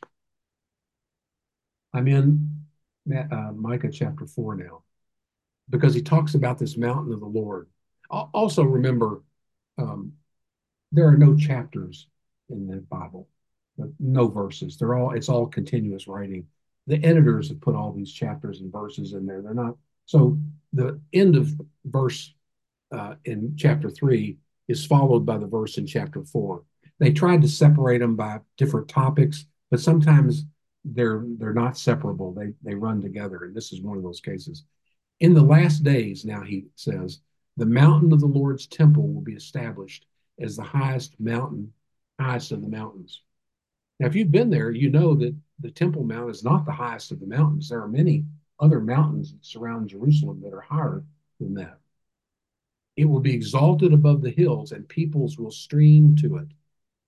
I'm in uh, Micah chapter four now, because he talks about this mountain of the Lord. Also remember, um, there are no chapters in the Bible, no verses. They're all, it's all continuous writing. The editors have put all these chapters and verses in there. They're not, so the end of verse uh, in chapter three is followed by the verse in chapter four. They tried to separate them by different topics, but sometimes they're they're not separable. They they run together, and this is one of those cases. In the last days, now he says, the mountain of the Lord's temple will be established as the highest mountain, highest of the mountains. Now, if you've been there, you know that the Temple Mount is not the highest of the mountains. There are many other mountains that surround Jerusalem that are higher than that. It will be exalted above the hills, and peoples will stream to it.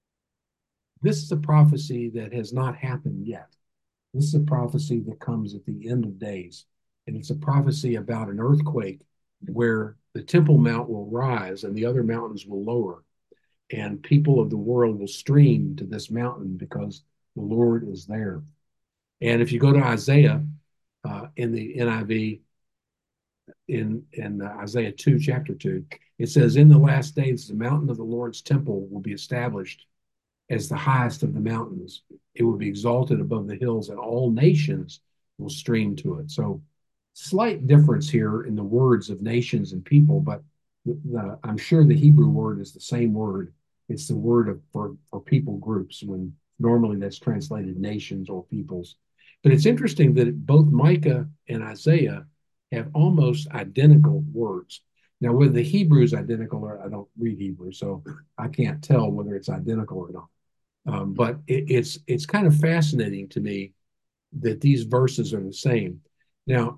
This is a prophecy that has not happened yet. This is a prophecy that comes at the end of days. And it's a prophecy about an earthquake where the Temple Mount will rise and the other mountains will lower. And people of the world will stream to this mountain because the Lord is there. And if you go to Isaiah uh, in the N I V, in, in uh, Isaiah two, chapter two, it says, in the last days, the mountain of the Lord's temple will be established as the highest of the mountains. It will be exalted above the hills, and all nations will stream to it. So slight difference here in the words of nations and people, but the, I'm sure the Hebrew word is the same word. It's the word of, for, for people groups, when normally that's translated nations or peoples. But it's interesting that both Micah and Isaiah have almost identical words. Now, whether the Hebrew is identical, or I don't read Hebrew, so I can't tell whether it's identical or not. Um, but it, it's it's kind of fascinating to me that these verses are the same. Now,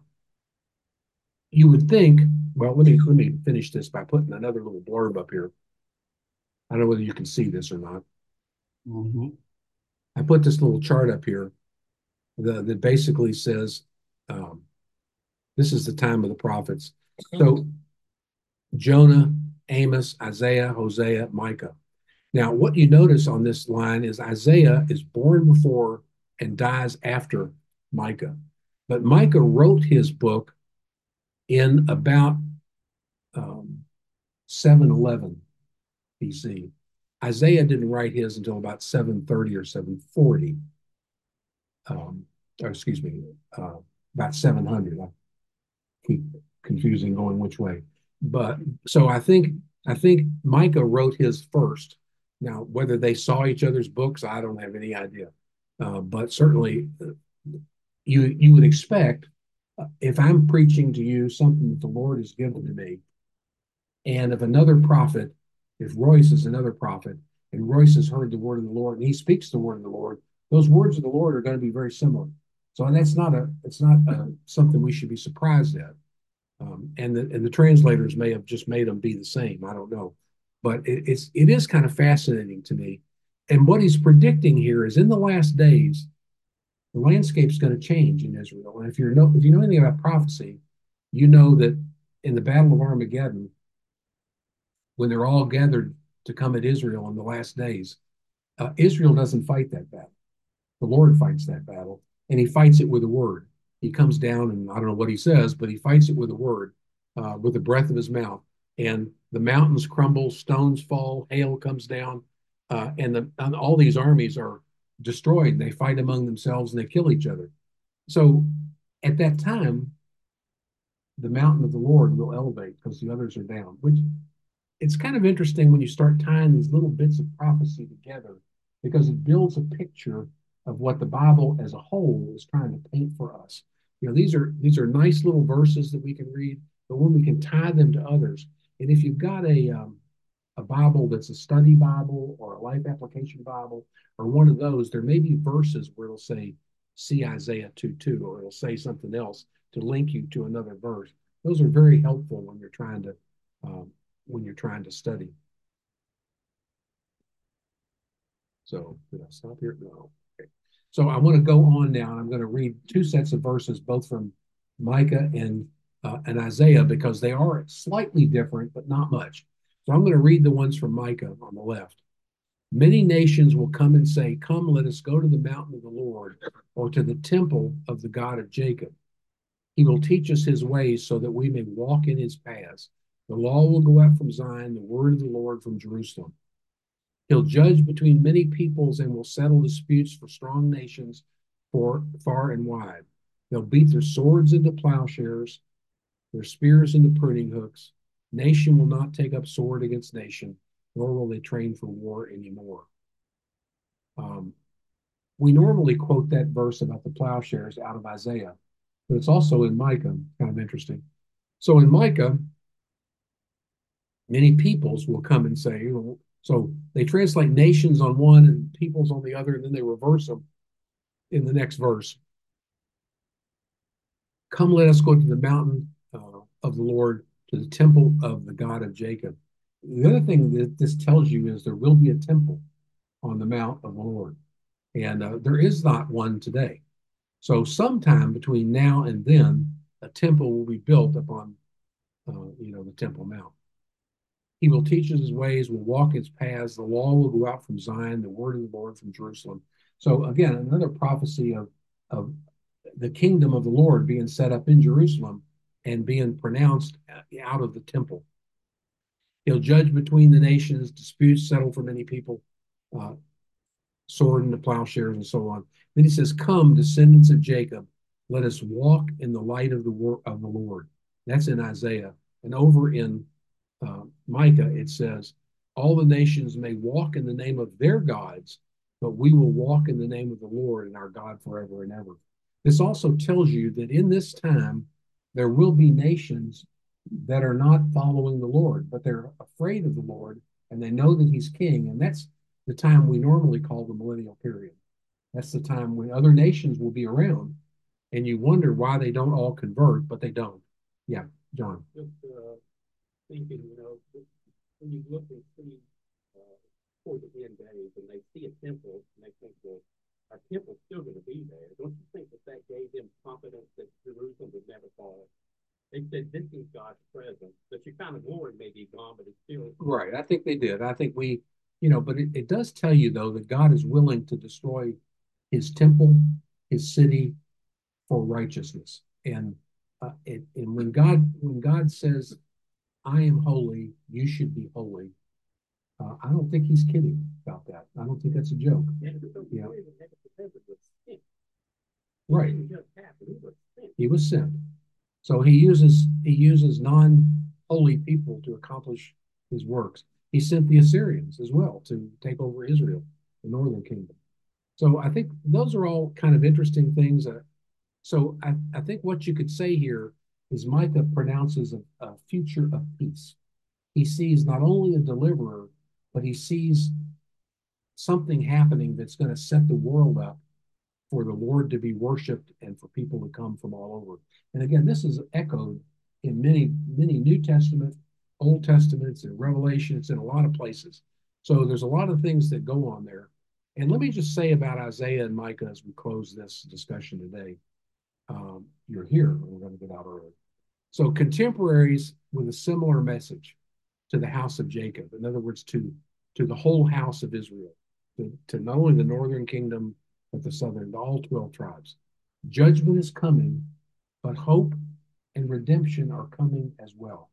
you would think, well, let me let me finish this by putting another little blurb up here. I don't know whether you can see this or not. Mm-hmm. I put this little chart up here that, that basically says, um, this is the time of the prophets. So Jonah, Amos, Isaiah, Hosea, Micah. Now, what you notice on this line is Isaiah is born before and dies after Micah. But Micah wrote his book in about um, seven eleven B C. Isaiah didn't write his until about seven thirty or seven forty. Um, or excuse me, uh, about seven hundred. I keep confusing going which way. But so I think I think Micah wrote his first. Now, whether they saw each other's books, I don't have any idea. Uh, but certainly, uh, you you would expect, uh, if I'm preaching to you something that the Lord has given to me, and if another prophet, if Royce is another prophet, and Royce has heard the word of the Lord, and he speaks the word of the Lord, those words of the Lord are going to be very similar. So that's not a, it's not a, something we should be surprised at. Um, and the and the translators may have just made them be the same. I don't know, but it, it's it is kind of fascinating to me. And what he's predicting here is in the last days, the landscape's going to change in Israel. And if you know if you know anything about prophecy, you know that in the Battle of Armageddon, when they're all gathered to come at Israel in the last days, uh, Israel doesn't fight that battle. The Lord fights that battle, and he fights it with a word. He comes down, and I don't know what he says, but he fights it with a word, uh, with the breath of his mouth. And the mountains crumble, stones fall, hail comes down, uh, and, the, and all these armies are destroyed. And they fight among themselves, and they kill each other. So at that time, the mountain of the Lord will elevate because the others are down, which it's kind of interesting when you start tying these little bits of prophecy together, because it builds a picture of what the Bible as a whole is trying to paint for us. You know, these are these are nice little verses that we can read, but when we can tie them to others, and if you've got a um, a Bible that's a study Bible or a life application Bible or one of those, there may be verses where it'll say, see Isaiah two two, or it'll say something else to link you to another verse. Those are very helpful when you're trying to um, when you're trying to study. So did I stop here? No. Okay. So I want to go on now, and I'm going to read two sets of verses, both from Micah and uh, and Isaiah, because they are slightly different, but not much. So I'm going to read the ones from Micah on the left. Many nations will come and say, come, let us go to the mountain of the Lord, or to the temple of the God of Jacob. He will teach us his ways so that we may walk in his paths. The law will go out from Zion, the word of the Lord from Jerusalem. He'll judge between many peoples and will settle disputes for strong nations for far and wide. They'll beat their swords into plowshares, their spears into pruning hooks. Nation will not take up sword against nation, nor will they train for war anymore. Um, we normally quote that verse about the plowshares out of Isaiah, but it's also in Micah, kind of interesting. So in Micah, many peoples will come and say, you know, so they translate nations on one and peoples on the other, and then they reverse them in the next verse. Come, let us go to the mountain uh, of the Lord, to the temple of the God of Jacob. The other thing that this tells you is there will be a temple on the mount of the Lord, and uh, there is not one today. So sometime between now and then, a temple will be built upon, uh, you know, the Temple Mount. He will teach us his ways, will walk his paths. The law will go out from Zion, the word of the Lord from Jerusalem. So again, another prophecy of, of the kingdom of the Lord being set up in Jerusalem and being pronounced out of the temple. He'll judge between the nations, disputes settle for many people, uh, sword into plowshares and so on. Then he says, come, descendants of Jacob, let us walk in the light of the, wor- of the Lord. That's in Isaiah. And over in Uh, Micah, it says, all the nations may walk in the name of their gods, but we will walk in the name of the Lord and our God forever and ever. This also tells you that in this time, there will be nations that are not following the Lord, but they're afraid of the Lord and they know that he's king. And that's the time we normally call the millennial period. That's the time when other nations will be around and you wonder why they don't all convert, but they don't. Yeah, John.
Just, uh, thinking, you know, when you look and see uh, toward the end days, and they see a temple, and they think, well, our temple's still going to be there. Don't you think that that gave them confidence that Jerusalem would never fall? They said, this is God's presence. The Shekinah glory may be gone, but it's still.
Right. I think they did. I think we, you know, but it, it does tell you, though, that God is willing to destroy his temple, his city for righteousness. And uh, it, and when God when God says, I am holy, you should be holy. Uh, I don't think he's kidding about that. I don't think that's a joke. Yeah. Right. He was sent. So he uses he uses non-holy people to accomplish his works. He sent the Assyrians as well to take over Israel, the northern kingdom. So I think those are all kind of interesting things. Uh, So I, I think what you could say here is Micah pronounces a, a future of peace. He sees not only a deliverer, but he sees something happening that's going to set the world up for the Lord to be worshiped and for people to come from all over. And again, this is echoed in many, many New Testament, Old Testaments, and Revelations in a lot of places. So there's a lot of things that go on there. And let me just say about Isaiah and Micah as we close this discussion today. Um, you're here. We're going to get out early. So contemporaries with a similar message to the house of Jacob. In other words, to, to the whole house of Israel, to, to not only the northern kingdom, but the southern, all twelve tribes. Judgment is coming, but hope and redemption are coming as well.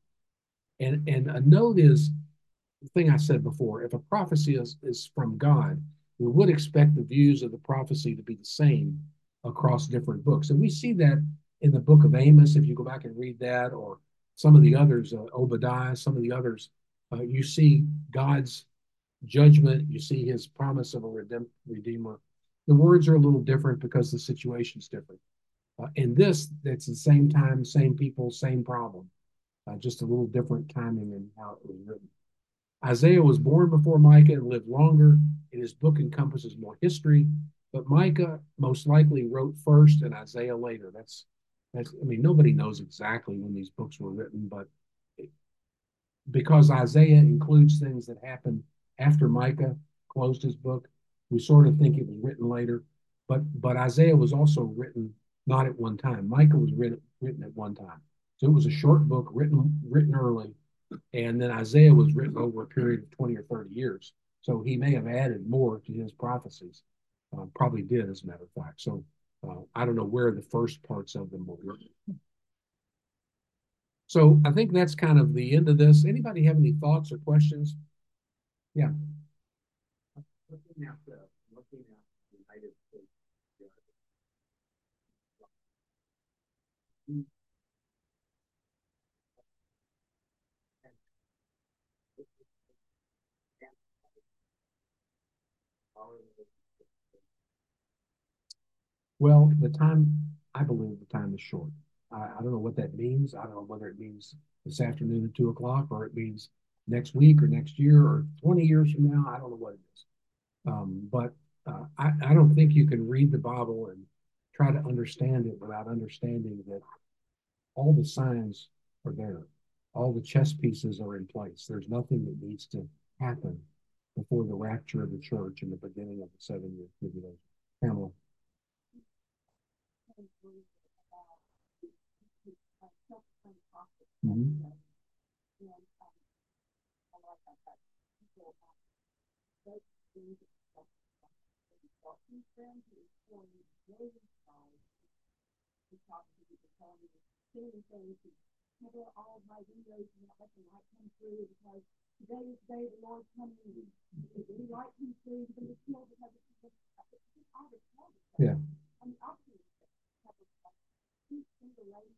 And, and a note is the thing I said before, if a prophecy is, is from God, we would expect the views of the prophecy to be the same across different books. And we see that in the book of Amos, if you go back and read that, or some of the others, uh, Obadiah, some of the others, uh, you see God's judgment, you see his promise of a redem- redeemer. The words are a little different because the situation's different. Uh, in this, it's the same time, same people, same problem, uh, just a little different timing in how it was written. Isaiah was born before Micah and lived longer, and his book encompasses more history, but Micah most likely wrote first and Isaiah later. That's, that's I mean, nobody knows exactly when these books were written, but it, because Isaiah includes things that happened after Micah closed his book, we sort of think it was written later, but but Isaiah was also written not at one time. Micah was written written at one time. So it was a short book written written early, and then Isaiah was written over a period of twenty or thirty years. So he may have added more to his prophecies. Uh, probably did, as a matter of fact. So uh, I don't know where the first parts of them were written. So I think that's kind of the end of this. Anybody have any thoughts or questions? Yeah.
Looking at the, looking at the United States.
Well, the time, I believe the time is short. I, I don't know what that means. I don't know whether it means this afternoon at two o'clock or it means next week or next year or twenty years from now. I don't know what it is. Um, but uh, I, I don't think you can read the Bible and try to understand it without understanding that all the signs are there. All the chess pieces are in place. There's nothing that needs to happen before the rapture of the church and the beginning of the seven-year tribulation. Pamela. Mm-hmm.
All my windows and let the light come through because today is the day the Lord's coming in. If the light comes through, you're going to kill because it's
yeah.
I mean, obviously, he's in the lady,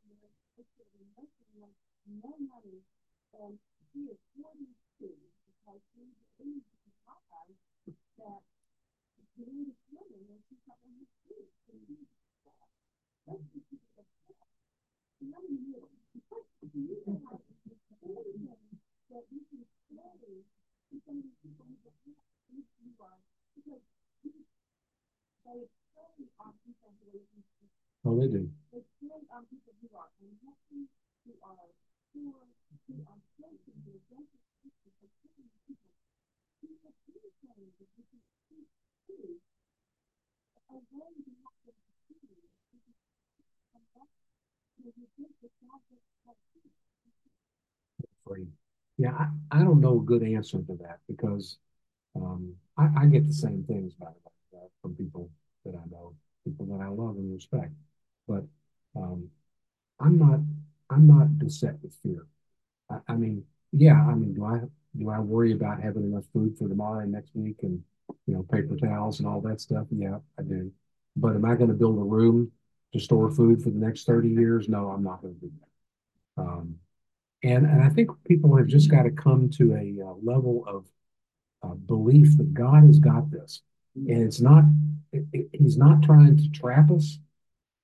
no money, and he is forty-two because he believes in his eyes that he needs women and she's not on his feet. That's the money you do you realize that you can slay some of these people who don't know who you are because they prey on people who are
oh, they do.
They prey on people who are unhappy, who are poor, who are facing the advantage of people, people. People do things that you can see too. A way you have to see it is to come back to you think that God just has
Free. Yeah, I, I don't know a good answer to that because um, I, I get the same things, by the way, from people that I know, people that I love and respect. But um, I'm not I'm not beset with fear. I, I mean, yeah, I mean, do I do I worry about having enough food for tomorrow and next week and you know paper towels and all that stuff? Yeah, I do. But am I going to build a room to store food for the next thirty years? No, I'm not going to do that. Um, and and I think people have just got to come to a uh, level of uh, belief that God has got this, and it's not. It, it, he's not trying to trap us.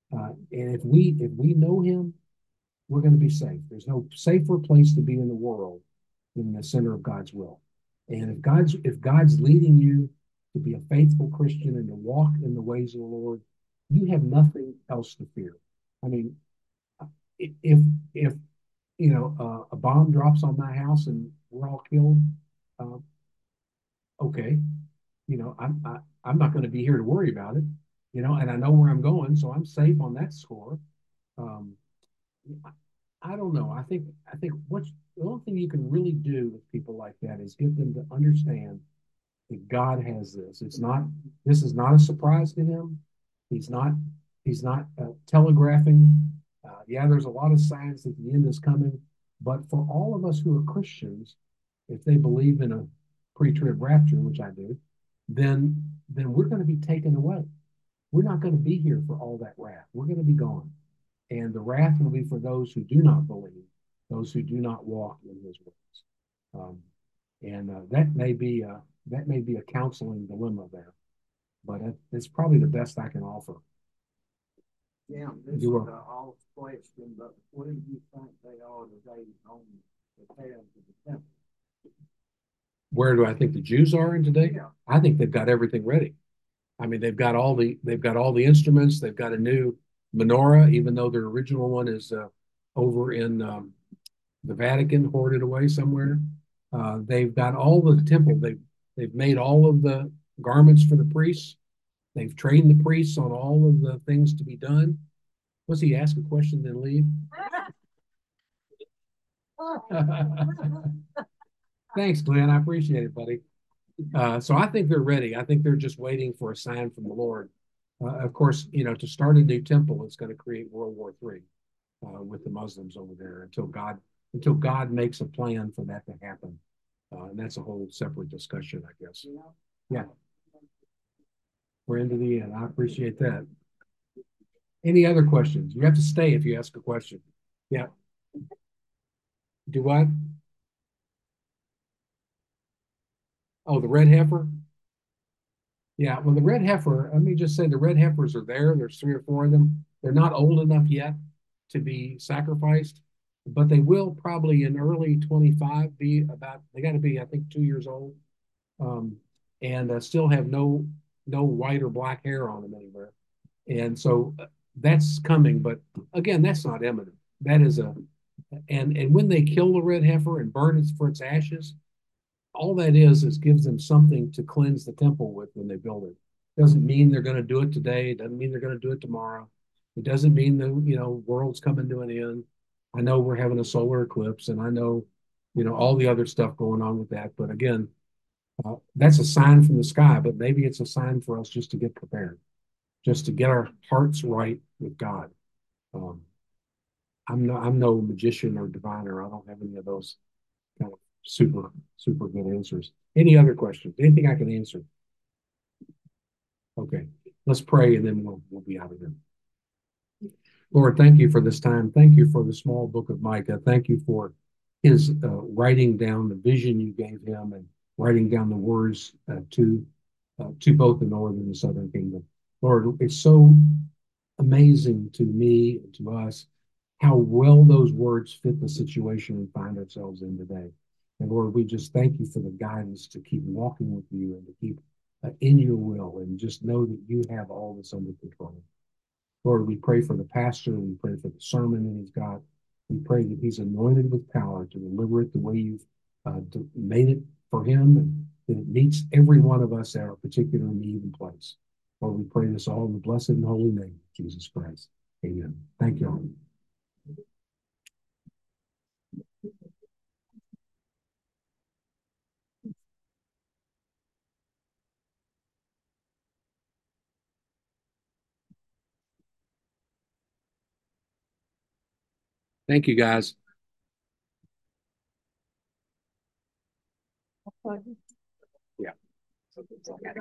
Uh, and if we if we know him, we're going to be safe. There's no safer place to be in the world than the center of God's will. And if God's if God's leading you to be a faithful Christian and to walk in the ways of the Lord, you have nothing else to fear. I mean, if if you know uh, a bomb drops on my house and we're all killed, uh, okay, you know I'm I, I'm not going to be here to worry about it, you know, and I know where I'm going, so I'm safe on that score. Um, I don't know. I think I think what's the only thing you can really do with people like that is get them to understand that God has this. It's not this is not a surprise to him. He's not he's not uh, telegraphing. Uh, yeah, there's a lot of signs that the end is coming, but for all of us who are Christians, if they believe in a pre-trib rapture, which I do, then then we're going to be taken away. We're not going to be here for all that wrath. We're going to be gone. And the wrath will be for those who do not believe, those who do not walk in his ways. Um, and uh, that may be a, that may be a counseling dilemma there, but it, it's probably the best I can offer.
Yeah, this
You
is
are,
a off question, but what do you think they are today on the path to the temple?
where do I think the Jews are in today?
Yeah.
I think they've got everything ready. I mean, they've got all the they've got all the instruments. They've got a new menorah, even though their original one is uh, over in um, the Vatican, hoarded away somewhere. Uh, they've got all the temple. They've they've made all of the garments for the priests. They've trained the priests on all of the things to be done. Was he ask a question then leave? Thanks, Glenn. I appreciate it, buddy. Uh, so I think they're ready. I think they're just waiting for a sign from the Lord. Uh, of course, you know, to start a new temple, it's going to create World War Three uh, with the Muslims over there until God until God makes a plan for that to happen. Uh, and that's a whole separate discussion, I guess. Yeah, we're into the end. I appreciate that. Any other questions? You have to stay if you ask a question. Yeah. Do what? Oh, the red heifer? Yeah, well, the red heifer, let me just say the red heifers are there. There's three or four of them. They're not old enough yet to be sacrificed, but they will probably in early twenty-five be about, they got to be, I think, two years old, um, and uh, still have no no white or black hair on them anywhere. And so uh, that's coming, but again, that's not imminent. That is a, and and when they kill the red heifer and burn it for its ashes, all that is is gives them something to cleanse the temple with when they build it. Doesn't mean they're going to do it today. It doesn't mean they're going to do it tomorrow. It doesn't mean the you know world's coming to an end. I know we're having a solar eclipse, and I know you know all the other stuff going on with that. But again, uh, that's a sign from the sky. But maybe it's a sign for us just to get prepared, just to get our hearts right with God. Um, I'm no I'm no magician or diviner. I don't have any of those kind of super, super good answers. Any other questions? Anything I can answer? Okay, let's pray and then we'll, we'll be out of here. Lord, thank you for this time. Thank you for the small book of Micah. Thank you for his uh, writing down the vision you gave him and writing down the words uh, to uh, to both the northern and the southern kingdom. Lord, it's so amazing to me and to us how well those words fit the situation we find ourselves in today. And Lord, we just thank you for the guidance to keep walking with you and to keep uh, in your will and just know that you have all this under control. Lord, we pray for the pastor. We pray for the sermon that he's got. We pray that he's anointed with power to deliver it the way you've uh, made it for him and that it meets every one of us at our particular need and place. Lord, we pray this all in the blessed and holy name of Jesus Christ. Amen. Thank you all. Thank you, guys. Yeah.